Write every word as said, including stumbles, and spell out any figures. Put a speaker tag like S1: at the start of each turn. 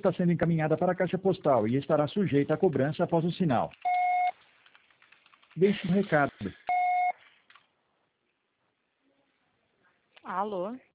S1: está sendo encaminhada para a caixa postal e estará sujeita à cobrança após o sinal. Deixe um recado.
S2: Alô?